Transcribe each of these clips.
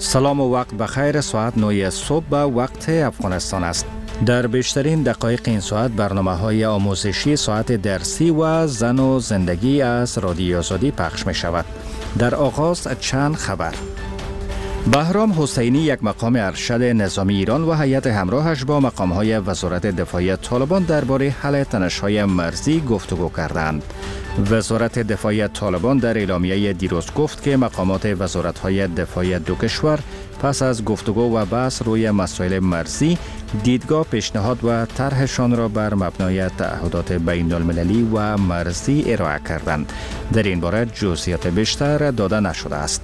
سلام و وقت بخیر. ساعت 9 صبح به وقت افغانستان است. در بیشترین دقایق این ساعت برنامه‌های آموزشی، ساعت درسی و زن و زندگی از رادیو آزادی پخش می شود. در آغاز چند خبر. بهرام حسینی، یک مقام ارشد نظامی ایران و هیئت همراهش با مقام‌های وزارت دفاع طالبان درباره حل تنش‌های مرزی گفتگو کردند. وزارت دفاع طالبان در اعلامیه دیروز گفت که مقامات وزارت‌های دفاع دو کشور پس از گفتگو و بحث روی مسائل مرزی، دیدگاه، پیشنهاد و طرحشان را بر مبنای تعهدات بین‌المللی و مرزی ارائه کردند. در این باره جزئیات بیشتر داده نشده است.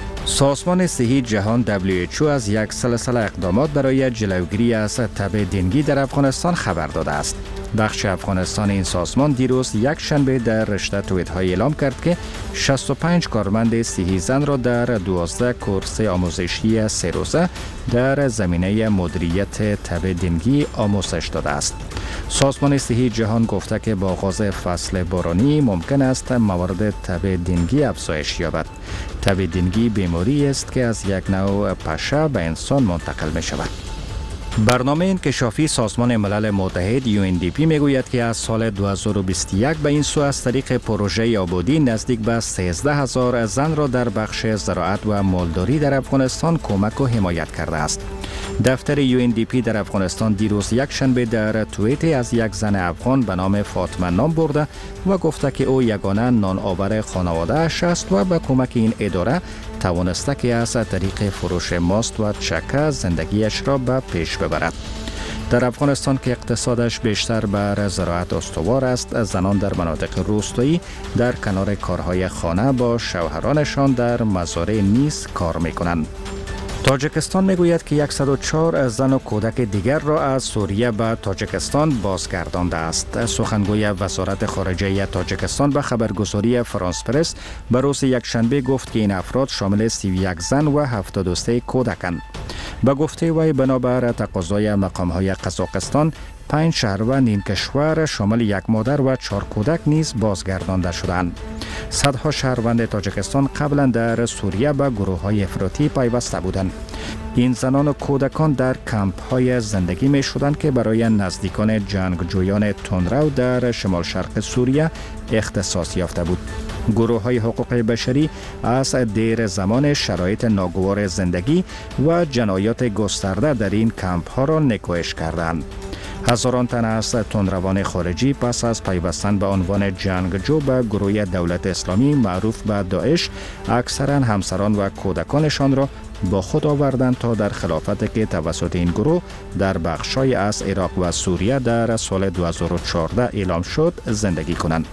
سازمان صحی جهان WHO از یک سلسله اقدامات برای جلوگیری از تب دنگی در افغانستان خبر داده است. بخش افغانستان این سازمان دیروز یک شنبه در رشته توییت‌های اعلام کرد که 65 کارمند صحی زن را در 12 کورس آموزشی 3 روزه در زمینه مدیریت تب دنگی آموزش داده است. سازمان صحی جهان گفته که با آغاز فصل بارانی ممکن است موارد تب دنگی افزایش یابد. تب دنگی بیماری است که از یک نوع پشه به انسان منتقل می شود. برنامه انکشافی سازمان ملل متحد UNDP میگوید که از سال 2021 به این سو از طریق پروژه آبادی نزدیک به 13,000 زن را در بخش زراعت و مالداری در افغانستان کمک و حمایت کرده است. دفتر UNDP در افغانستان دیروز یک شنبه در توییت از یک زن افغان به نام فاطمه نام برده و گفته که او یگانه نان آور خانواده اش است و به کمک این اداره توانسته که از طریق فروش ماست و چکه زندگیش را به پیش ببرد. در افغانستان که اقتصادش بیشتر بر زراعت استوار است، زنان در مناطق روستایی در کنار کارهای خانه با شوهرانشان در مزارع نیز کار می‌کنند. تاجیکستان میگوید که 104 زن و کودک دیگر را از سوریه به تاجیکستان بازگردانده است. سخنگوی وزارت خارجه تاجیکستان به خبرگزاری فرانس پرس به روز یکشنبه گفت که این افراد شامل 31 زن و 73 کودکند. به گفته وی بنابر تقاضای مقام‌های قزاقستان 5 شهروند این کشور شامل یک مادر و 4 کودک نیز بازگردانده شدند. صدها شهروند تاجیکستان قبلا در سوریه به گروه‌های افراطی پیوسته بودند. این زنان و کودکان در کمپ‌های زندگی می شدند که برای نزدیکان جنگجویان تندرو در شمال شرق سوریه اختصاص یافته بود. گروه‌های حقوق بشری از دیر زمان شرایط ناگوار زندگی و جنایات گسترده در این کمپ‌ها را نکوهش کردند. هزاران تن از تندروان خارجی پس از پیوستن به عنوان جنگجو به گروه دولت اسلامی معروف به داعش، اکثرا همسران و کودکانشان را با خود آوردند تا در خلافتی که توسط این گروه در بخش‌های از عراق و سوریه در سال 2014 اعلام شد زندگی کنند.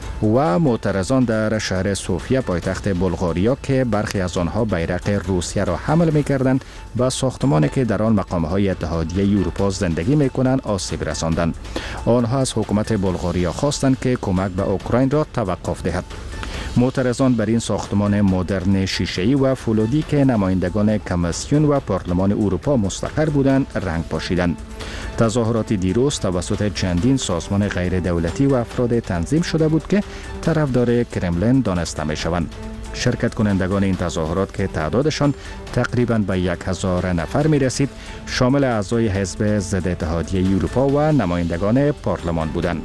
و معترضان در شهر سوفیا پایتخت بلغاریا که برخی از آنها بیرق روسیه را حمل می‌کردند به ساختمانی که در آن مقام‌های اتحادیه اروپا زندگی می‌کنند آسیب رساندند. آنها از حکومت بلغاریا خواستند که کمک به اوکراین را توقف دهد. معترضان بر این ساختمان مدرن شیشه‌ای و فولادی که نمایندگان کمیسیون و پارلمان اروپا مستقر بودند رنگ پاشیدند. تظاهرات دیروز توسط چندین سازمان غیر دولتی و افراد تنظیم شده بود که طرفدار کرملین دانسته می شوند. شرکت کنندگان این تظاهرات که تعدادشان تقریباً به 1,000 نفر می رسید، شامل اعضای حزب ضد اتحادیه اروپا و نمایندگان پارلمان بودند.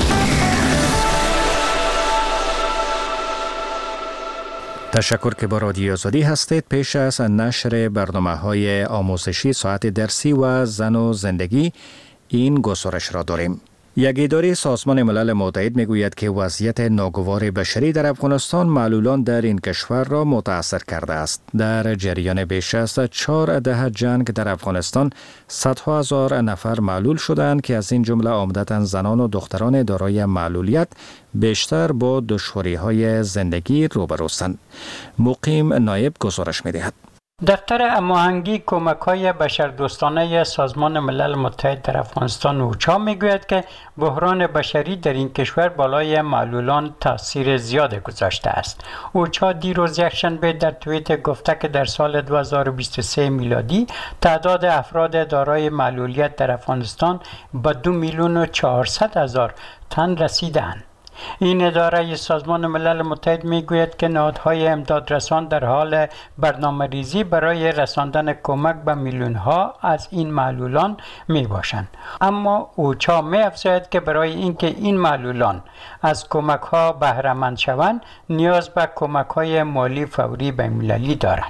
تشکر که با رادیو آزادی هستید. پیش از نشر برنامه‌های آموزشی، ساعت درسی و زن و زندگی، این گزارش را داریم. یک اداره سازمان ملل متحد میگوید که وضعیت ناگوار بشری در افغانستان معلولان در این کشور را متاثر کرده است. در جریان بیش از 4 دهه جنگ در افغانستان صدها هزار نفر معلول شدند که از این جمله عمدتاً زنان و دختران دارای معلولیت بیشتر با دشواری‌های زندگی روبروستند. مقیم نایب گزارش می‌دهد. دفتر هماهنگی کمک‌های بشردوستانه سازمان ملل متحد در افغانستان اوچا میگوید که بحران بشری در این کشور بالای معلولان تاثیر زیاد گذاشته است. اوچا دیروز یکشنبه در توییت گفته که در سال 2023 میلادی تعداد افراد دارای معلولیت در افغانستان به 2,400,000 تن رسیدند. این اداره سازمان ملل متحد میگوید که نهادهای امدادرسان در حال برنامه‌ریزی برای رساندن کمک به میلیون‌ها از این معلولان میباشند، اما اوچا می‌افزاید که برای اینکه این معلولان از کمک‌ها بهره مند شوند نیاز به کمک‌های مالی فوری بین‌المللی دارند.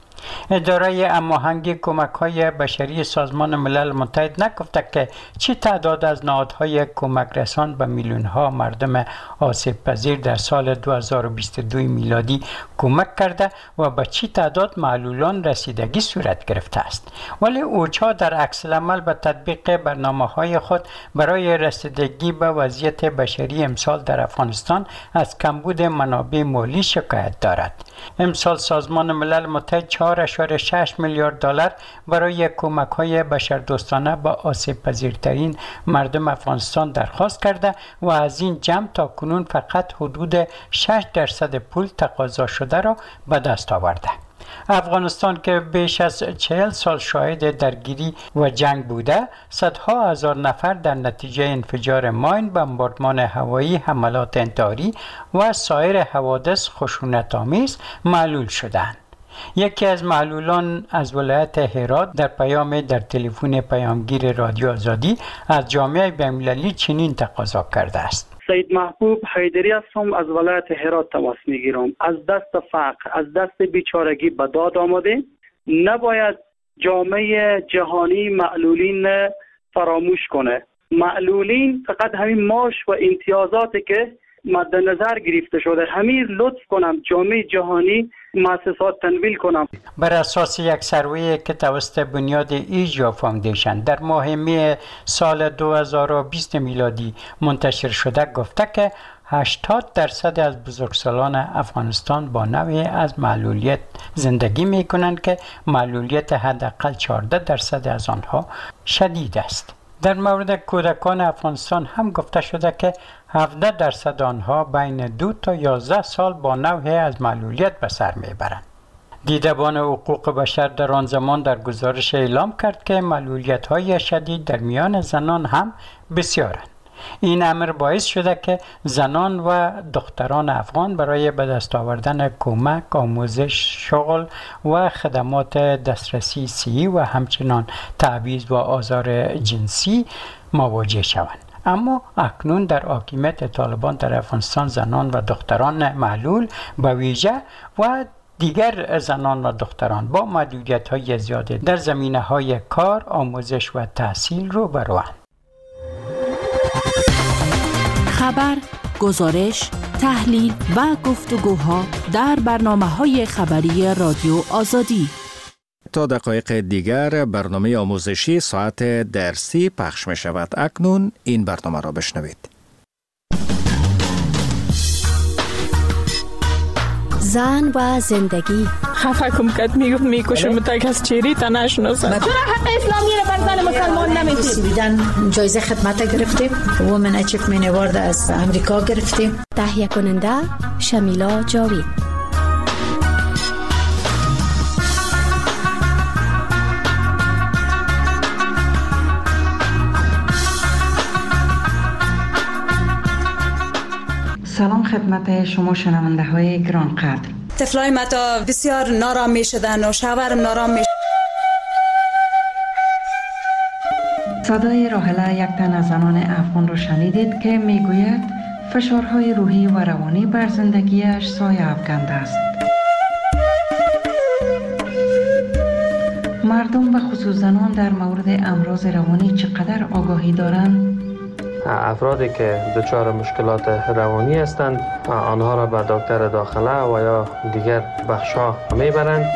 اداره هماهنگی کمک‌های بشری سازمان ملل متحد نگفته که چه تعداد از نهادهای کمک رسان به میلیون‌ها مردم آسیب پذیر در سال 2022 میلادی کمک کرده و به چه تعداد معلولان رسیدگی صورت گرفته است، ولی اوچا در عکس العمل به تطبیق برنامه‌های خود برای رسیدگی به وضعیت بشری امسال در افغانستان از کمبود منابع مالی شکایت دارد. امسال سازمان ملل متحد 4.6 میلیارد دلار برای کمک‌های بشردوستانه به آسیب پذیرترین مردم افغانستان درخواست کرده و از این جمع تا کنون فقط حدود 6% پول تقاضا شده را به دست آورده. افغانستان که بیش از 40 سال شاهد درگیری و جنگ بوده، صدها هزار نفر در نتیجه انفجار ماین، بمباردمان هوایی، حملات انتحاری و سایر حوادث خشونت‌آمیز معلول شدند. یکی از معلولان از ولایت هرات در پیام در تلفن پیامگیر رادیو آزادی از جامعه بین‌المللی چنین تقاضا کرده است: سید محبوب حیدری هستم، از ولایت هرات تماس میگیرم. از دست فقر، از دست بیچارگی به داد آمده. نباید جامعه جهانی معلولین فراموش کنه. معلولین فقط همین معاش و امتیازاتی که مد نظر گرفته شده، همین لطف کنم جامعه جهانی مؤسسات تنویل کنم. بر اساس یک سروی که توسط بنیاد ایجا فاندیشن در ماه می سال 2020 میلادی منتشر شده گفته که 80% از بزرگسالان افغانستان با نوعی از معلولیت زندگی می کنند که معلولیت حداقل 14% از آنها شدید است. در مورد کودکان افغانستان هم گفته شده که 17% آنها بین 2 تا 11 سال با نوعی از معلولیت به سر میبرند. دیدبان حقوق بشر در آن زمان در گزارش اعلام کرد که معلولیت‌های شدید در میان زنان هم بسیارند. این امر باعث شده که زنان و دختران افغان برای به دست آوردن کمک، آموزش، شغل و خدمات دسترسی صحی و همچنان تبعیض و آزار جنسی مواجه شوند. اما اکنون در حاکمیت طالبان در افغانستان زنان و دختران معلول به ویژه و دیگر زنان و دختران با محدودیت‌های زیاده در زمینه‌های کار، آموزش و تحصیل رو بروند. خبر، گزارش، تحلیل و گفتگوها در برنامه‌های خبری رادیو آزادی. تا دقایق دیگر برنامه آموزشی ساعت درسی پخش می شود. اکنون این برنامه را بشنوید. زن و زندگی. خفه کم کد میکشم تا از چیری تا نشناسم. چرا حق اسلامی را بر زن مسلمان نمیتید؟ بیدن جایزه خدمت گرفتیم. وومن اچیومنت اوارد از امریکا گرفتیم. تهیه کننده شمیلا جاوید. سلام خدمت شما شنونده های گرانقدر. طفلای ما تا بسیار نارام می شدن و شوهرم نارام می. صدای راحله یک تن از زنان افغان را شنیدید که میگوید فشارهای روحی و روانی بر زندگیش سایه افکنده است. مردم و خصوص زنان در مورد امراض روانی چقدر آگاهی دارند؟ افرادی که دچار مشکلات روانی هستند آنها را به دکتر داخله و یا دیگر بخش‌ها میبرند.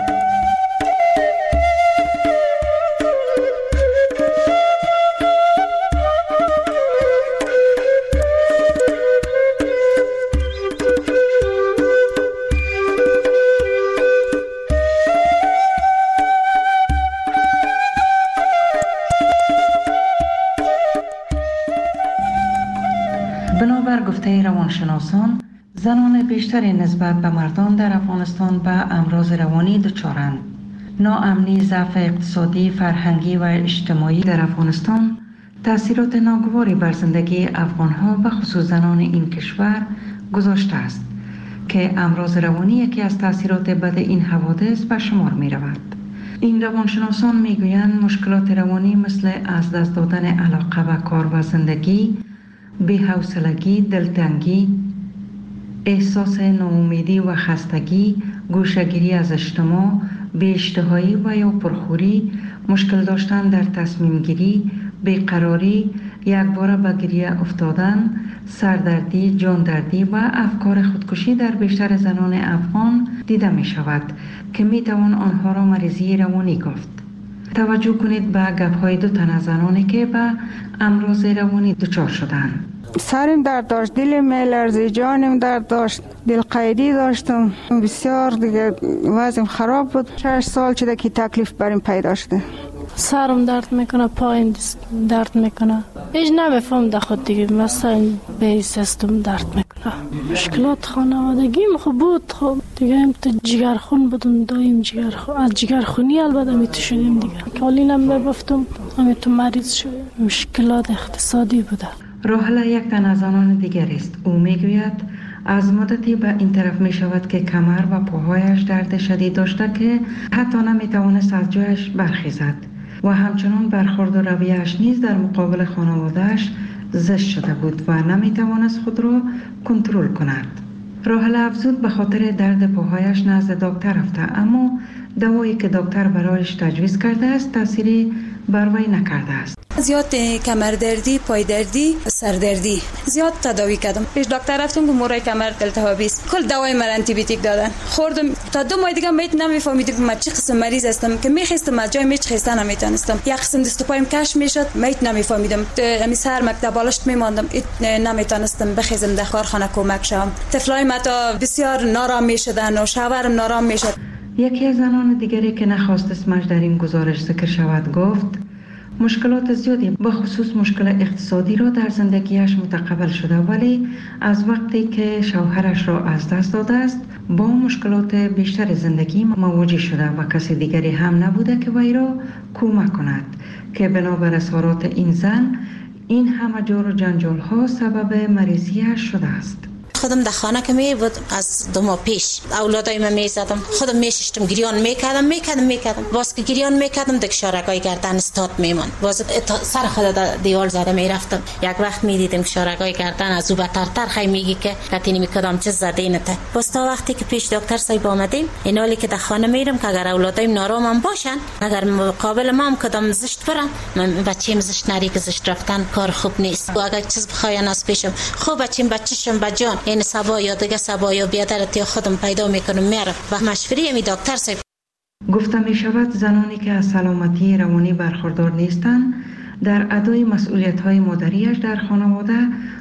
بنابر گفته روانشناسان، زنان بیشتری نسبت به مردان در افغانستان به امراض روانی دچارند. ناامنی، ضعف اقتصادی، فرهنگی و اجتماعی در افغانستان تأثیرات ناگواری بر زندگی افغان‌ها و خصوص زنان این کشور گذاشته است که امراض روانی یکی از تأثیرات بد این حوادث به شمار می رود. این روانشناسان می گویند مشکلات روانی مثل از دست دادن علاقه به کار و زندگی، بی‌حوصلگی، دلتنگی، احساس ناامیدی و خستگی، گوشه‌گیری از اجتماع، بی‌اشتهایی و یا پرخوری، مشکل داشتن در تصمیم گیری، بیقراری، یکباره به گریه افتادن، سردردی، جاندردی و افکار خودکشی در بیشتر زنان افغان دیده می شود که می توان آنها را مریضی روانی گفت. توجه کنید به گپ‌های دو تن از زنانی که به امراض روانی دچار شدند. سرم درد داشت، دلم می‌لرزید، جانم درد داشت، دل قیدی داشتم، بسیار دیگه وضعم خراب بود. 6 سال شده که تکلیف برام پیدا شده. سرم درد میکنه، پایم درد میکنه، هیچ نمیفهم در خود دیگه، مثلا به سیستم درد میکنه. مشکلات خانوادگیم خوب بود، خب دیگه هم تو جگرخون بودم، دایم جگرخون، از جگرخونی البته میتو شدیم دیگه، کالینم میبفتم همیتو مریض شدیم. مشکلات اقتصادی بوده. راحله یک تن از آنان دیگر است. او میگوید از مدتی به این طرف می شود که کمر و پاهایش درد شدید داشته که حتی نمی توانست از جایش برخیزد و همچنان برخورد و رویه‌اش نیز در مقابل خانواده‌اش زشت شده بود و نمی توانست خود را کنترل کند. راحله افزود به خاطر درد پاهایش نزد دکتر رفته، اما دوایی که دکتر برایش تجویز کرده است تأثیری بر وی نکرده است. زیاد کمردردی، پایدردی، سردردی زیاد تداوی کردم. پیش دکتر رفتم که مورای کمر التهابی است. کل دوای من آنتی بیوتیک دادن. خوردم تا 2 ماه دیگه میت نمیفهمیدم من چه قسم مریض هستم که میخواستم از جای میچ خستن نمیتونستم. یک قسم دست و پایم کش میشد، میت نمیفهمیدم. همین سر مکتب بالشت میماندم، نمیتونستم بخیزم در کارخانه کمک شم. طفلای ما تا بسیار نارام میشدن و شوهرم نارام میشد. یکی از زنان دیگری که نخواست اسمش در این گزارش ذکر شود گفت مشکلات زیادی به خصوص مشکل اقتصادی را در زندگیش متقبل شده، ولی از وقتی که شوهرش را از دست داده است با مشکلات بیشتر زندگی مواجه شده و کسی دیگری هم نبوده که وی را کمک کند که بنابر اظهارات این زن این همه جور و جنجال ها سبب مریضیش شده است. خودم در خانه که می بود از 2 ماه پیش اولادای من میزدم، خودم میششتم، گریان میکردم باز که گریان میکردم دک شارگای گردن استاد میمون، باز سر خود دیوال زده میرفتم. یک وقت میدیدم که شارگای گردن از او بترتر خی میگی که کتینی میکردم چه زده نته. باز تا وقتی که پیش دکتر صاحب آمدیم اینالی که در خانه میرم که اگر اولادایم نارامم باشن، اگر مقابل ما هم کدام زشت برن، من بچه‌م زشت نری که زشت رفتن کار خوب نیست و اگر چیز بخواین از پیشم خوب بچه‌شم بجان این سبا یا دیگه سبا یا بیادرت یا خودم پیدا میکنم میرم و مشوری می دکتر صاحب. گفته می شود زنانی که از سلامتی روانی برخوردار نیستند در ادای مسئولیت های مادریش در خانواده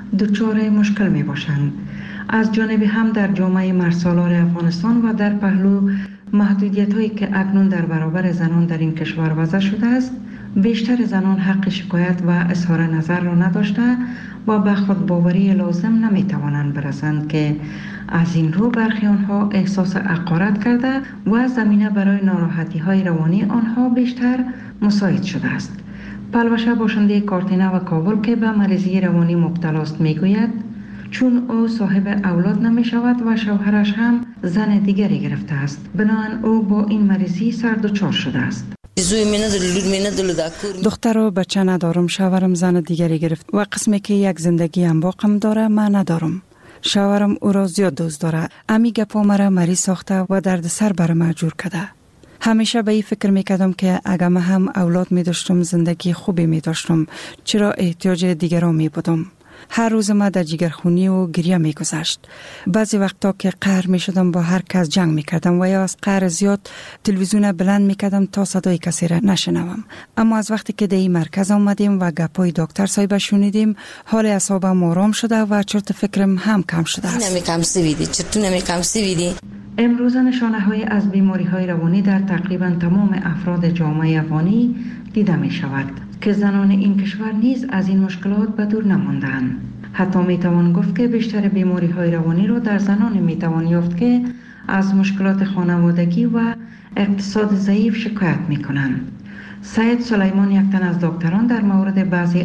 دچار مشکل می باشند. از جانب هم در جامعه مرسالار افغانستان و در پهلو محدودیت هایی که اکنون در برابر زنان در این کشور وضع شده است، بیشتر زنان حق شکایت و اظهار نظر را نداشته و به خودباوری لازم نمی توانند برسند که از این رو برخی آنها احساس حقارت کرده و زمینه برای ناراحتی های روانی آنها بیشتر مساعد شده است. پلوشه باشنده کارتینه و کابل که به مریضی روانی مبتلا است میگوید چون او صاحب اولاد نمی شود و شوهرش هم زن دیگری گرفته است، بنابراین او با این مریضی سردچار شده است. دختر و بچه ندارم، شوهرم زن دیگری گرفت و قسمی که یک زندگی هم باقم داره من ندارم. شوهرم او را زیاد دوست داره، امی گپا مرا مریض ساخته و درد سر بر من جور کرده. همیشه به این فکر میکردم که اگر من هم اولاد می داشتم زندگی خوبی می داشتم، چرا احتیاج دیگران می بودم. هر روز ما در جگرخونی و گریه می گذشت. بعضی وقتا که قهر می شدم با هر کس جنگ می کردم و یا از قهر زیاد تلویزیون بلند می کردم تا صدای کسی را نشنوم. اما از وقتی که در این مرکز آمدیم و گپای دکتر صاحب شنیدیم، حال اعصابم آرام شده و چرت فکرم هم کم شده است. امروز نشانه های از بیماری های روانی در تقریبا تمام افراد جامعه افغانی دیده می شود که زنان این کشور نیز از این مشکلات به دور نماندند. حتی می توان گفت که بیشتر بیماری های روانی را در زنان می توان یافت که از مشکلات خانوادگی و اقتصاد ضعیف شکایت می کنند. سید سلیمان یک تن از دکتران در مورد بعضی